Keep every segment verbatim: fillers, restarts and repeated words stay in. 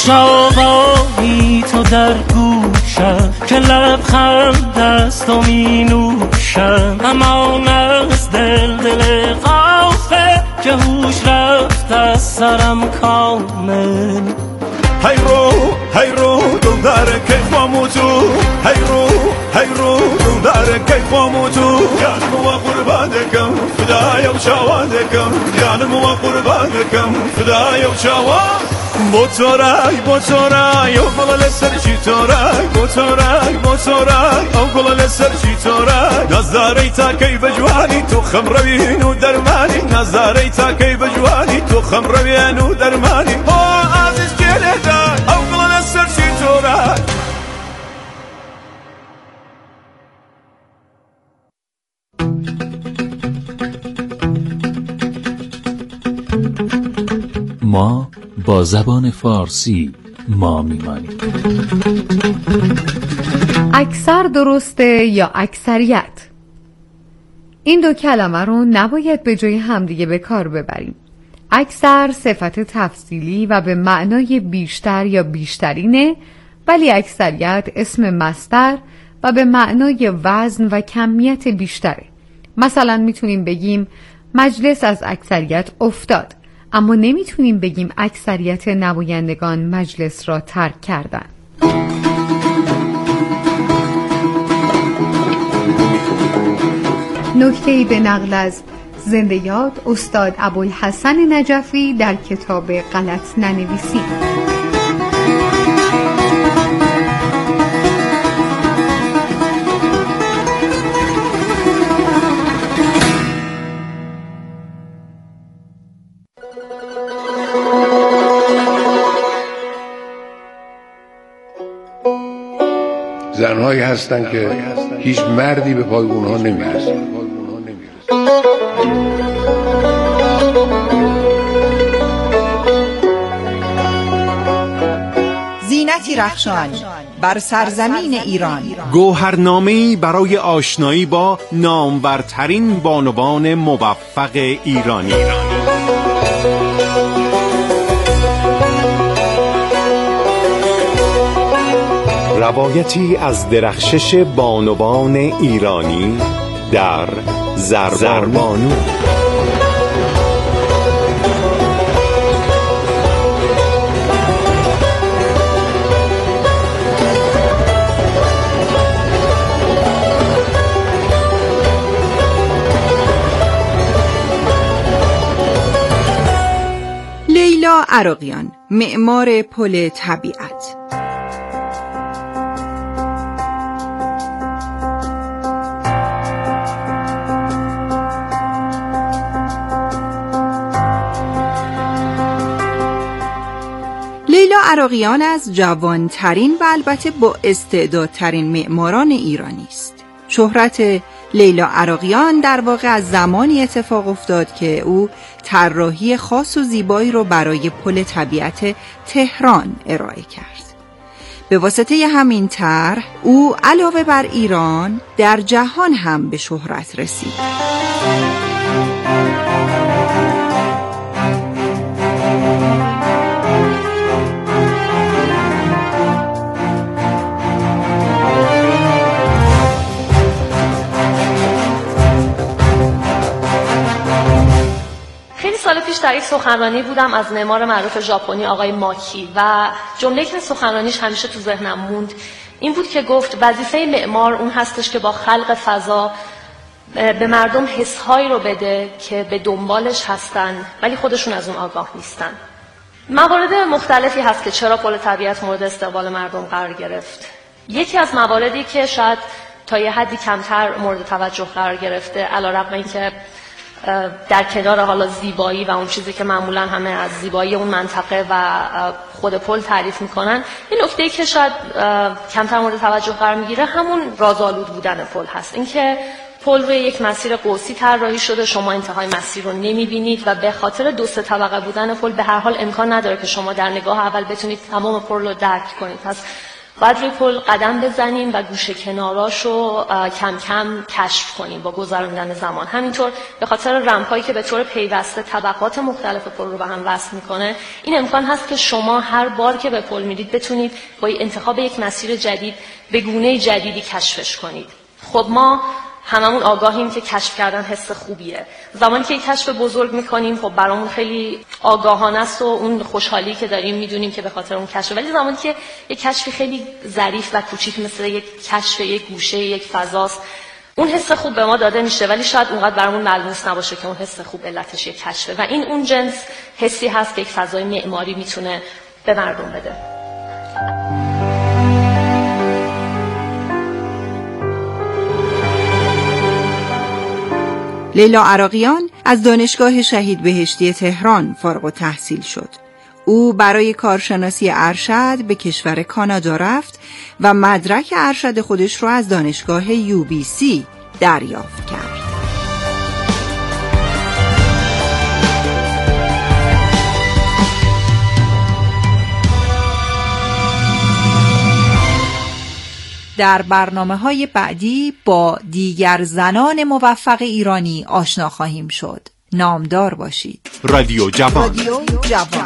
خوش‌آوایی تو در گوشم که لبخند است و می نوشم، همان از دل دل غافل که هوش رفت از سرم کامل. هی رو هی رو دل داره که خاموتو، هی رو هی رو دل داره که خاموتو، جانم و قربانکم فدای و شوادکم، جانم و قربانکم فدای و شواد. بوتورای بوتورای او گل سرچی تورای، بوتورای بوتورای او گل سرچی تورای، نظری تا کی بجوانی تو خمروین و درمانی، نظری تا کی بجوانی تو خمروین و درمانی. او عزیز جلدای او گل سرچی تورای. ما با زبان فارسی ما میمانیم. اکثر درسته یا اکثریت؟ این دو کلمه رو نباید به جای همدیگه به کار ببریم. اکثر صفت تفضیلی و به معنای بیشتر یا بیشترینه، ولی اکثریت اسم مصدر و به معنای وزن و کمیت بیشتره. مثلا میتونیم بگیم مجلس از اکثریت افتاد، اما نمیتونیم بگیم اکثریت نمایندگان مجلس را ترک کردند. نکته‌ای به نقل از زنده یاد استاد ابوالحسن نجفی در کتاب غلط ننویسی. زنهایی هستن که هیچ مردی به پای اونها نمیرسه. زینتی رخشان بر سرزمین ایران، گوهرنامه‌ای برای آشنایی با نامورترین بانوان موفق ایرانی. روایتی از درخشش بانوان ایرانی در زربانو. لیلا عراقیان، معمار پل طبیعت. لیلا عراقیان از جوانترین و البته با استعدادترین معماران ایرانی است. شهرت لیلا عراقیان در واقع از زمانی اتفاق افتاد که او طراحی خاص و زیبایی رو برای پل طبیعت تهران ارائه کرد. به واسطه همین طرح او علاوه بر ایران در جهان هم به شهرت رسید. سال پیش در یک سخنرانی بودم از معمار معروف ژاپنی آقای ماکی و جمله‌ای که سخنرانیش همیشه تو ذهنم موند این بود که گفت وظیفه معمار اون هستش که با خلق فضا به مردم حس‌هایی رو بده که به دنبالش هستن ولی خودشون از اون آگاه نیستن. موارد مختلفی هست که چرا پل طبیعت مورد استقبال مردم قرار گرفت. یکی از مواردی که شاید تا یه حدی کمتر مورد توجه قرار گرفته علیرغم اینکه در کنار حالا زیبایی و اون چیزی که معمولا همه از زیبایی اون منطقه و خود پل تعریف میکنن، این نکته‌ای که شاید کمتر مورد توجه قرار میگیره همون رازآلود بودن پل هست. اینکه پل روی یک مسیر قوسی طراحی شده، شما انتهای مسیر رو نمیبینید و به خاطر دو سه طبقه بودن پل به هر حال امکان نداره که شما در نگاه اول بتونید تمام پل رو درک کنید. پس باید روی پل قدم بزنیم و گوشه کناراشو کم کم کشف کنیم با گذراندن زمان. همینطور به خاطر رمپایی که به طور پیوسته طبقات مختلف پل رو به هم وصل میکنه، این امکان هست که شما هر بار که به پل میرید بتونید با انتخاب یک مسیر جدید به گونه جدیدی کشفش کنید. خب ما هممون آگاهیم که کشف کردن حس خوبیه. زمانی که یک کشف بزرگ میکنیم خب برامون خیلی آگاهانه است و اون خوشحالی که داریم میدونیم که به خاطر اون کشف، ولی زمانی که یک کشفی خیلی ظریف و کوچیک مثل یک کشف یک گوشه یک فضاست، اون حس خوب به ما داده میشه ولی شاید اونقدر برامون ملموس نباشه که اون حس خوب علتش یک کشفه و این اون جنس حسی هست که یک فضای معماری میتونه به مردم بده. لیلا عراقیان از دانشگاه شهید بهشتی تهران فارغ التحصیل شد. او برای کارشناسی ارشد به کشور کانادا رفت و مدرک ارشد خودش رو از دانشگاه یو بی سی دریافت کرد. در برنامه‌های بعدی با دیگر زنان موفق ایرانی آشنا خواهیم شد. نامدار باشید. رادیو جوان. رادیو جوان.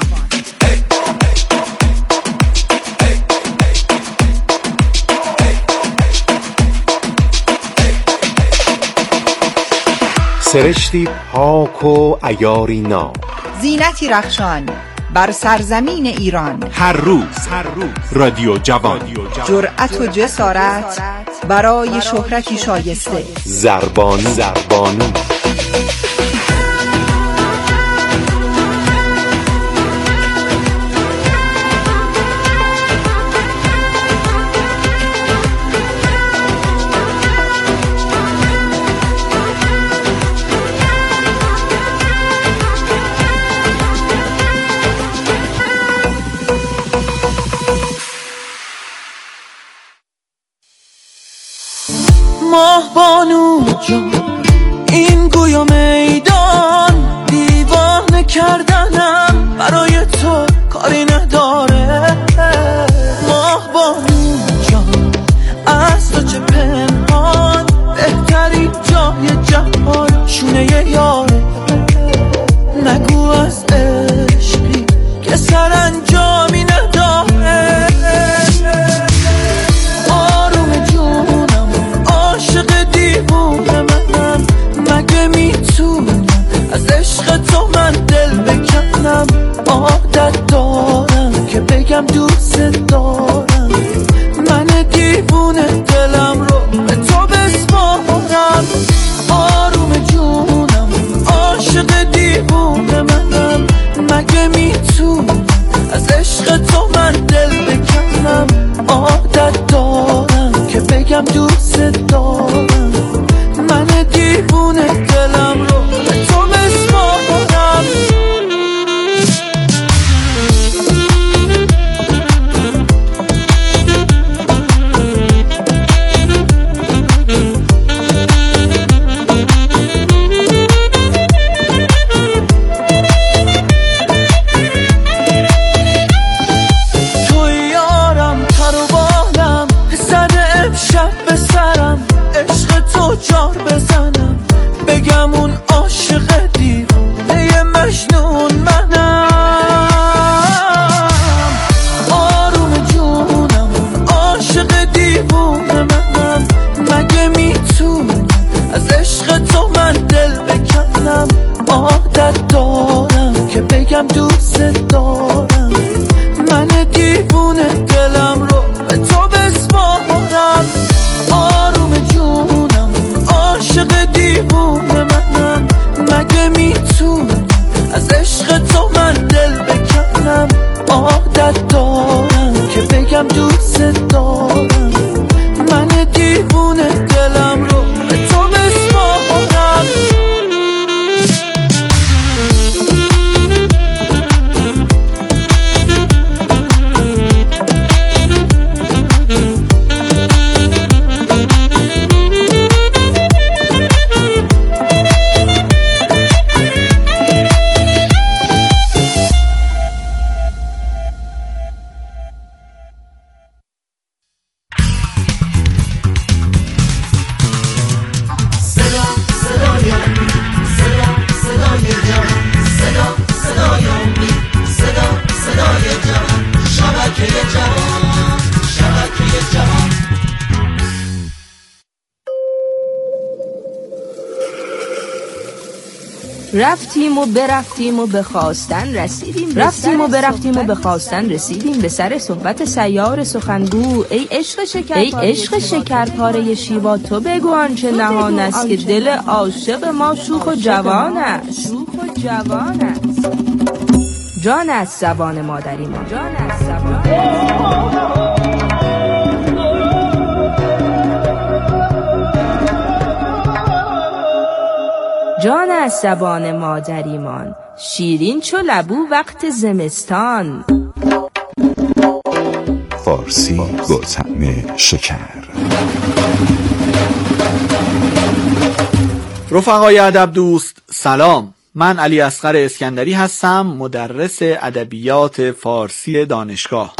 سرشتی پاک و عیاری ناب، زینتی رخشان بر سرزمین ایران. هر روز هر روز رادیو جوان. جرأت و جسارت برای شهرتی شایسته. زربانی زربانی ماه بانو جان، این گویا میدان دیوانه کردنم برای تو کاری نداره. ماه بانو جان، از تو چه پنهان، بهترین جای جهان شونه یاره. نگو از عشقی که سرانجامی نداره. عاشق دیوونه منم، مگه میتونم از عشق تو من دل بکنم؟ عادت دارم که بگم دوست دارم، من دیوونه دلم رو به تو بسپارم. آروم جونم، عاشق دیوونه منم، مگه میتونم از عشق تو من دل بکنم؟ عادت دارم که بگم دوست دارم، من دیوونه دلم رو به تو بسپارم. تو یارم تر و بالم، زده امشب به سرم، عشق تو جار بزنم، بگم اون عاشق دیوانه مجنون منم. آروم جونم، عاشق دیوانه منم، مگه میتونم از عشق تو من دل بکنم؟ عادت دارم که بگم دوست دارم، من دیوونه دلم رو به تو بسپارم. آروم جونم، عاشق دیوونه منم، مگه میتونم از عشق تو من دل بکنم؟ عادت دارم که بگم دوست دارم، من دیوونه دلم رو به تو بسپارم. رفتیم و برفتیم و به خواستن رسیدیم رفتیم و برفتیم و به خواستن رسیدیم به سر صحبت سیار سخنگو. ای عشق شکر ای عشق شکرپاره شیوا، تو بگو آنچه نهان است که دل عاشق ما شوخ و جوان است. شوخ و جوان است. جان از زبان مادری ما، جان از زبان جان از زبان مادریمان، شیرین چو لبو وقت زمستان. فارسی با طعم شکر. رفقای ادب دوست سلام، من علی اصغر اسکندری هستم، مدرس ادبیات فارسی دانشگاه.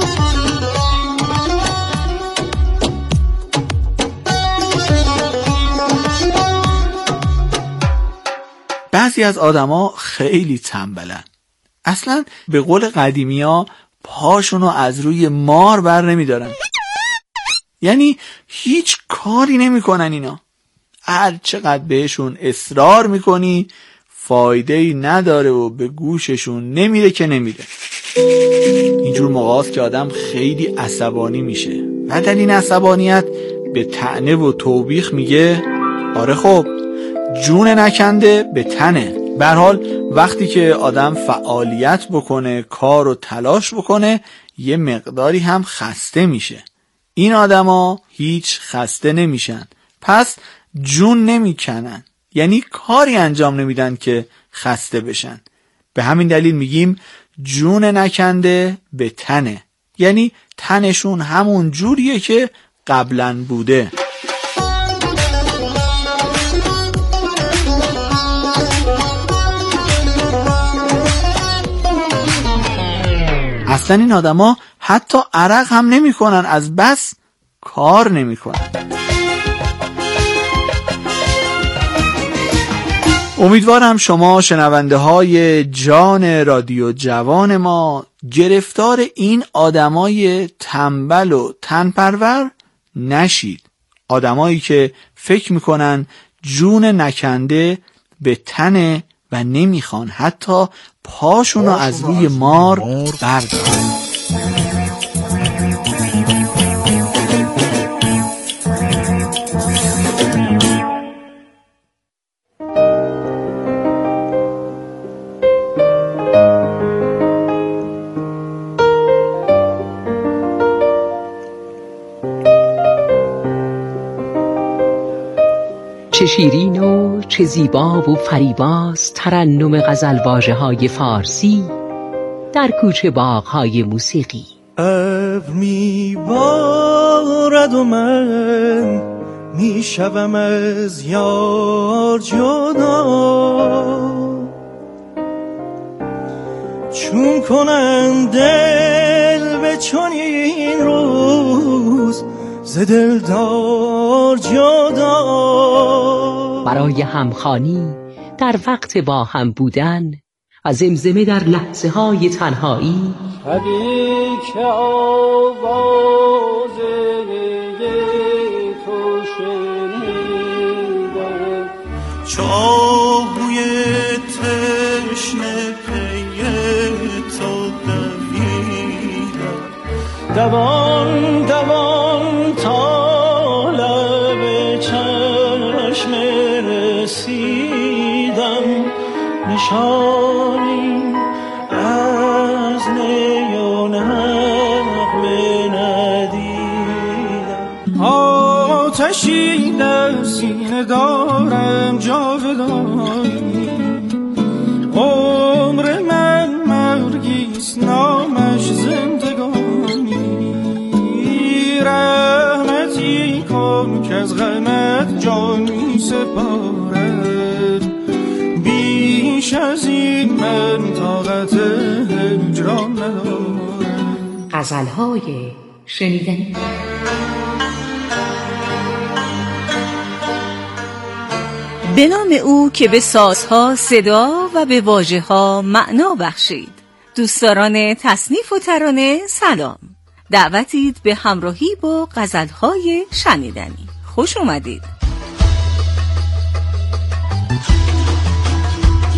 بعضی از آدما خیلی تنبلن، اصلا به قول قدیمی ها پاشونو از روی مار بر نمی دارن. یعنی هیچ کاری نمی کنن اینا. هر چقدر بهشون اصرار میکنی فایده‌ای نداره و به گوششون نمیره که نمیره. اینجور موقعاست که آدم خیلی عصبانی میشه و در این عصبانیت به طعنه و توبیخ میگه آره خب جون نکنده به تنه. به هر حال وقتی که آدم فعالیت بکنه، کار و تلاش بکنه، یه مقداری هم خسته میشه. این آدما هیچ خسته نمیشن، پس جون نمیکنن، یعنی کاری انجام نمیدن که خسته بشن. به همین دلیل میگیم جون نکنده به تنه، یعنی تنشون همون جوریه که قبلا بوده. اصلا این آدما حتی عرق هم نمی کنن، از بس کار نمی کنن. امیدوارم شما شنونده های جان رادیو جوان ما گرفتار این آدمای تنبل و تنپرور نشید. آدمایی که فکر میکنن جون نکنده به تنه و نمیخوان حتی پاشونو از روی مار بردارن. چه شیرین و چه زیبا و فریباست ترنم غزل واژه‌های فارسی در کوچه باغ‌های موسیقی. ابر میبارد و من میشوم از یار جدا، چون کنم دل به چنین روز ز دلدار جدا. برای همخوانی در وقت با هم بودن و زمزمه در لحظه های تنهایی، شبی که آواز تو شنیدم، چاهوی تشنه پی تو دویدم، دوان دوان تا لب چشم رسیدم، نشانی از نی و نغمه ندیدم. آتشی در سینه دارم جاودانی، عمر من مرگیست نامش زندگانی، رحمتی کن که از غمت جان می سپارد، بیش از این من طاقت هجران ندارم. غزل‌های شنیدنی. به نام او که به سازها صدا و به واژه‌ها معنا بخشید. دوستداران تصنیف و ترانه سلام، دعوتید به همراهی با غزل‌های شنیدنی. خوش اومدید.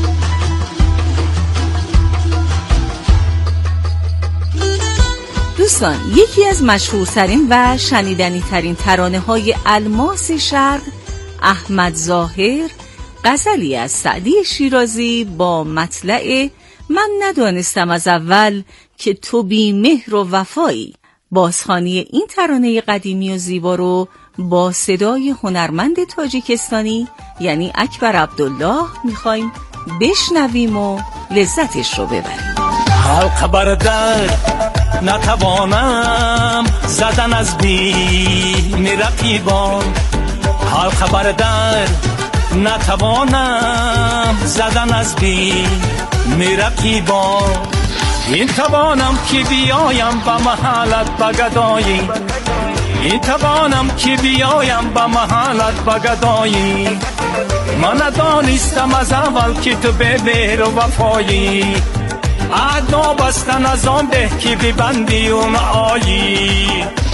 دوستان، یکی از مشهورترین و شنیدنی ترین ترانه های الماس شرق، احمد ظاهر، غزلی از سعدی شیرازی با مطلع من ندانستم از اول که تو بی مهر و وفایی. بازخوانی این ترانه قدیمی و زیبا رو با صدای هنرمند تاجیکستانی یعنی اکبر عبدالله میخوایم بشنویم و لذتش رو ببریم. حلقه بر در نتوانم زدن از بیم رقیبان، حلقه بر در نتوانم زدن از بیم رقیبان. این توانم که بیایم به محلت بگدایی، این توانم که بیایم به محلت بگدایی. من ندانستم از اول که تو به مهر و وفایی، عدنا بستن از آن به که ببندی اون آیی.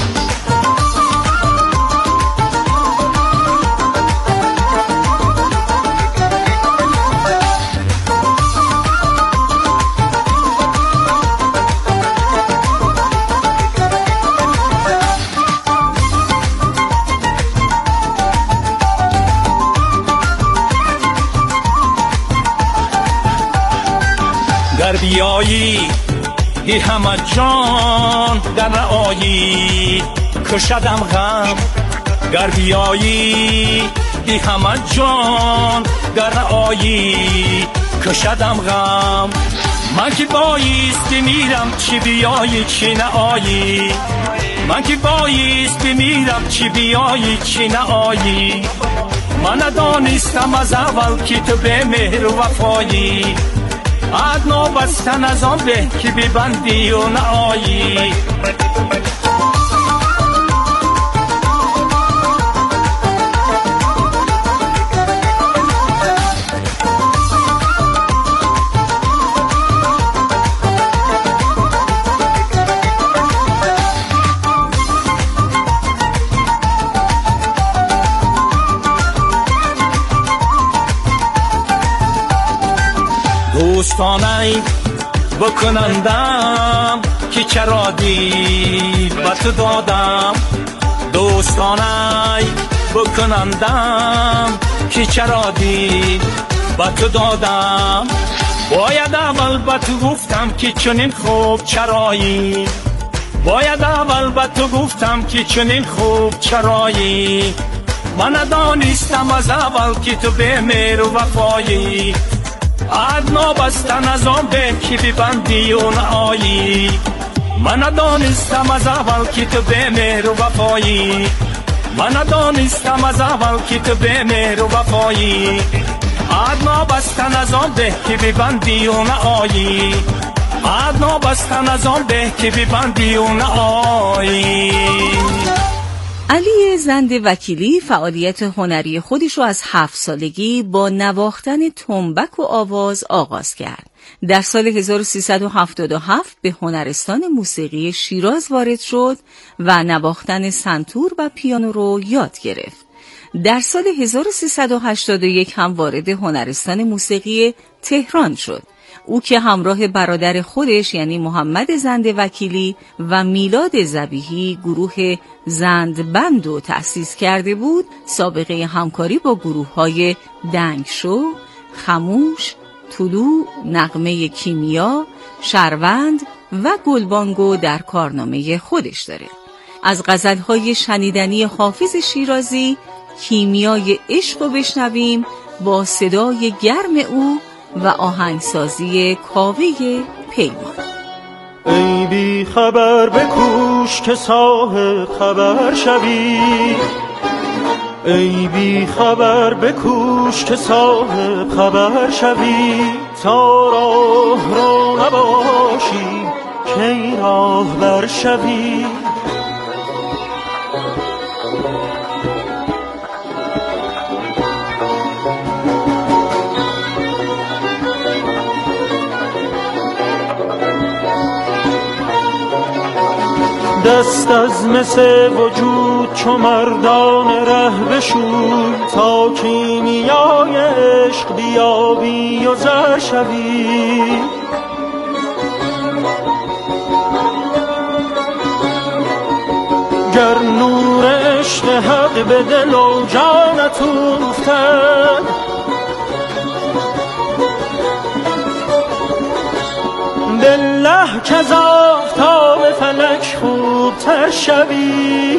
در بیایی دی همه جان در آیی کشدم غم، در بیایی دی همه جان در آیی کشدم غم. من که بایست بمیرم چی بیایی چی نه آیی، من که بایست بمیرم چی بیایی چی نه آیی. من ندانستم از اول که تو به مهر و وفایی، عدنا بستن از آن به که ببندی و نایی. دوستانه بکنندم که چرا دی به تو دادم، دوستانه بکنندم که چرا دی به تو دادم. باید اول به تو گفتم که چنین خوب چرایی، باید اول به تو گفتم که چنین خوب چرایی. من ندانستم از اول که تو به مهر و وفایی، عدنا بستن از آن به که ببندی اون آیی. من ندانستم از اول که تو به مهر و وفایی، من ندانستم از اول که تو به مهر و وفایی. عدنا بستن از آن به که ببندی اون آیی، عدنا بستن از آن به که ببندی اون آیی. علی زند وکیلی فعالیت هنری خودش رو از هفت سالگی با نواختن تنبک و آواز آغاز کرد. در سال هزار و سیصد و هفتاد و هفت به هنرستان موسیقی شیراز وارد شد و نواختن سنتور و پیانو رو یاد گرفت. در سال هزار و سیصد و هشتاد و یک هم وارد هنرستان موسیقی تهران شد. او که همراه برادر خودش یعنی محمد زند وکیلی و میلاد ذبیحی گروه زندبند رو تأسیس کرده بود، سابقه همکاری با گروه‌های دنگشو، خموش، طلوع، نغمه کیمیا، شهروند و گلبانگو در کارنامه خودش داره. از غزل‌های شنیدنی حافظ شیرازی کیمیای عشق رو بشنویم با صدای گرم او و آهنگسازی کاوه پیمان. ای بی خبر بکوش که صاحب خبر شوی، ای بی خبر بکوش که صاحب خبر شوی. تا راه رو نباشی کی راه بر شوی. دست از مس وجود چو مردان ره بشوی، تا کیمیای عشق بیابی و زر شوی. گر نور عشق حق به دل و جانت افتد، بالله که از آفتاب فلک خوبتر شوی.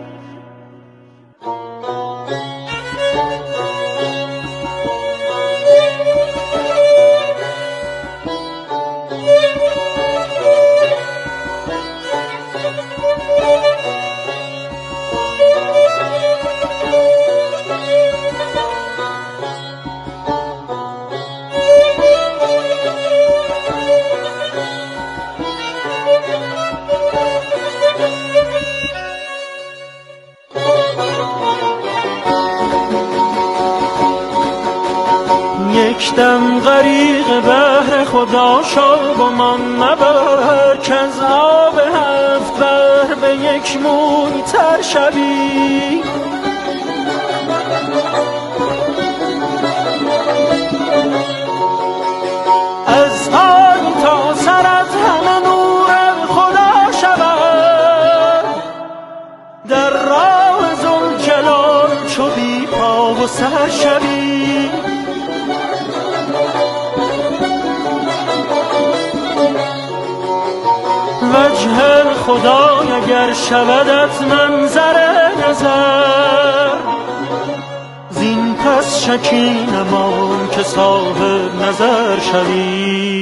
یک دم غریق بحر خدا شو با من مبر، که از آب هفت بحر به یک موی تر شوی. از پای تا سرت همه نور خدا شود، در راه ذوالجلال چو بی پا و سر شوی. وجه خدای اگر شودت منظر نظر، زین پس شکی نمان که صاحب نظر شوی.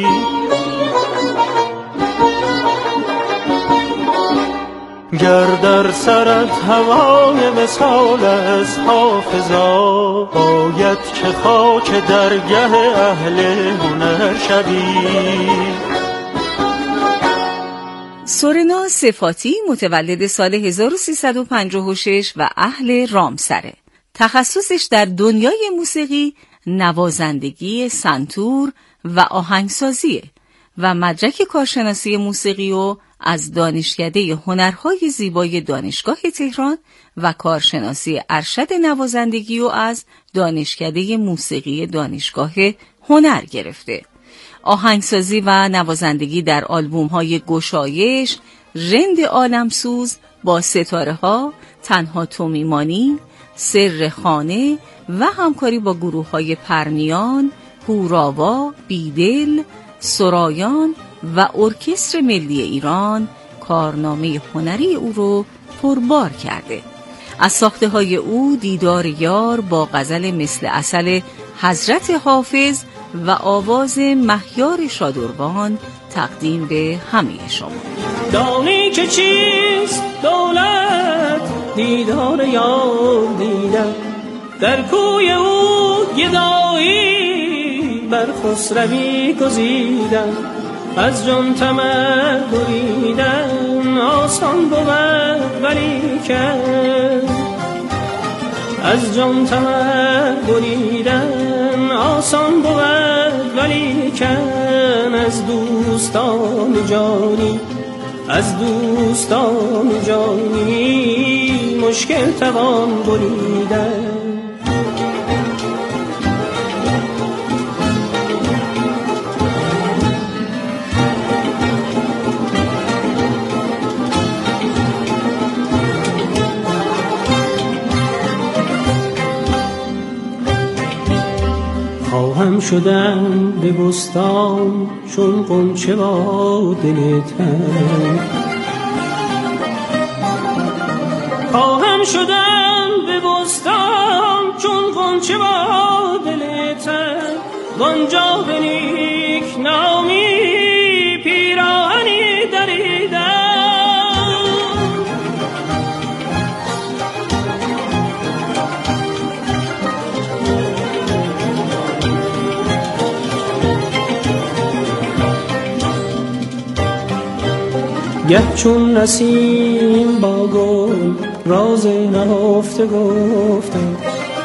گر در سرت هوای وصال از حافظا، باید که خاک درگه اهل هنر شوی. سورنا صفاتی متولد سال هزار و سیصد و پنجاه و شش و اهل رامسره. تخصصش در دنیای موسیقی نوازندگی سنتور و آهنگسازیه و مدرک کارشناسی موسیقی و از دانشکده هنرهای زیبای دانشگاه تهران و کارشناسی ارشد نوازندگی و از دانشکده موسیقی دانشگاه هنر گرفته. آهنگسازی و نوازندگی در آلبوم‌های گشایش، رند عالمسوز، با ستاره ها، تنها تو میمانی، سر خانه و همکاری با گروه‌های پرنیان، هوراوا، بیدل، سرایان و ارکستر ملی ایران کارنامه هنری او رو پربار کرده. از ساخته‌های او دیدار یار با غزل مثل عسل حضرت حافظ و آواز مهیار شادروان تقدیم به همه شما. دانی که چیست دولت، دیدار یار دیدم، در کوی او گدایی بر خسروی گزیدم. از جان طمع بریدن آسان بود ولیکن، از جان طمع بریدن آسان بود ولیکن، از دوستان جانی از دوستان جانی مشکل توان بریدن. خواهم شدن به بستان چون غنچه با دل تنگ، خواهم شدن به بستان چون غنچه با دل تنگ، وانجا به نیک نامی پیراهنی دریدم. گه چون نسیم با گل راز نهفته گفتم،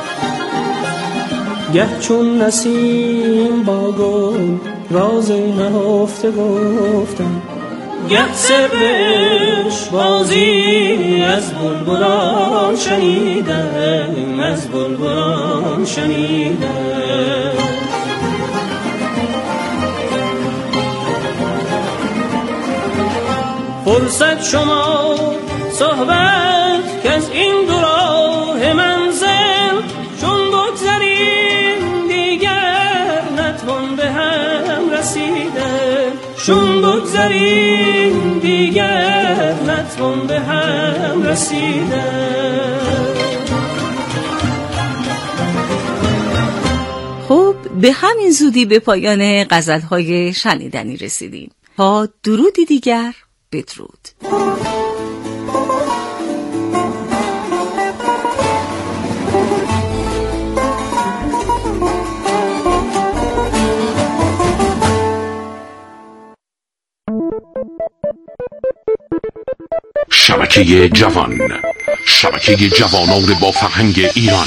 گه چون نسیم با گل راز نهفته گفتم، گه سر عشق بازی از بلبلان شنیدم، از بلبلان شنیدم. فرصت شما صحبت چون بگذاریم دیگر نتوان به هم رسیدن. خب به همین زودی به پایان غزل‌های شنیدنی رسیدیم. تا درودی دیگر، بدرود. شبکه جوان، شبکه جوانان با فرهنگ ایران.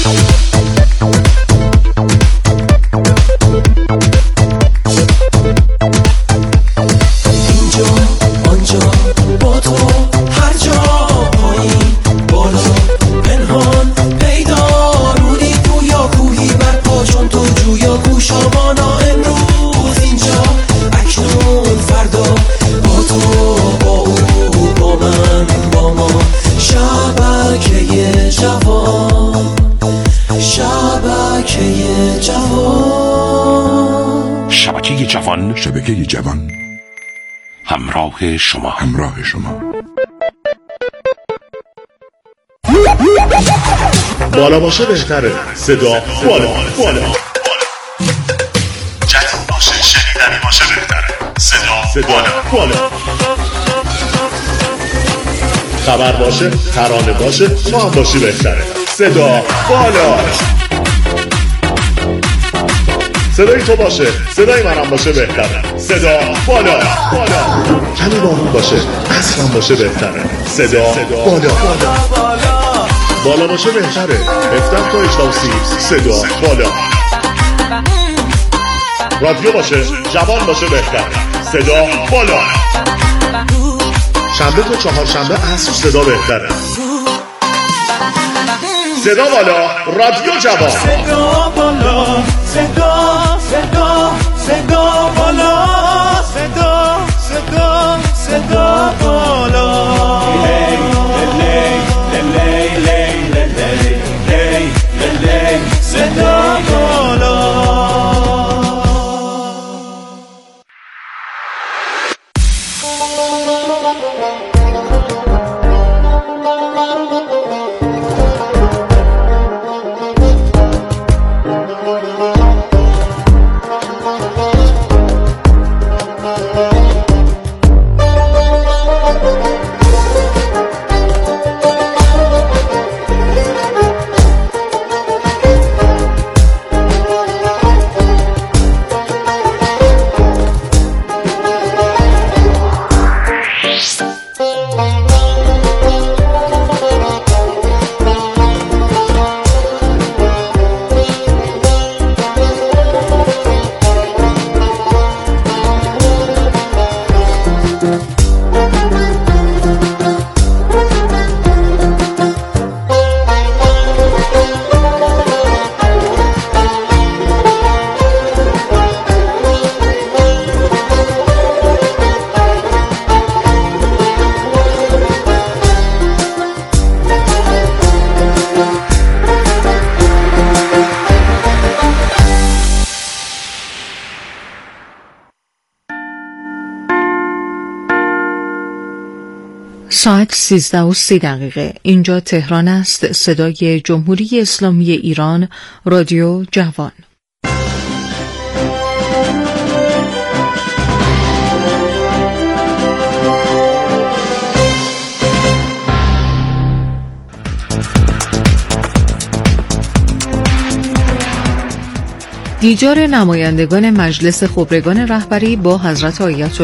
اینجا آنجا با تو هر جا، پایین بالا پنهان پیدا، رودی گویا کوهی برپا چون تو جویا گوشامانا. امروز اینجا اکنون فردا، با تو با او با من با ما. شبکه جوان، شبکه جوان، شبکه جوان، شبکه جوان، همراه شما، همراه شما. بالا باشه بهتره، صدا بالا بالا. جدید باشه، شنیدنی باشه بهتره، صدا صدا بالا. خبر باشه، ترانه باشه، تو هم باشی بهتره، صدا بالا. صدای تو باشه، صدای منم باشه بهتره، صدا بالا بالا. کمی بارون باشه، عصرم باشه بهتره، صدا بالا بالا. بالا باشه بهتره، هفده تا هشتاد و سی، صدا بالا. رادیو باشه، جوان باشه بهتره، صدا بالا. شنبه تا چهار شنبه عصر صدا بهتره، صدا بالا. رادیو جوان، صدا بالا، صدا صدا صدا بالا، صدا صدا صدا بالا. صدا بالا. ساعت سیزده و سی دقیقه. اینجا تهران است. صدای جمهوری اسلامی ایران، رادیو جوان. دیدار نمایندگان مجلس خبرگان رهبری با حضرت آیت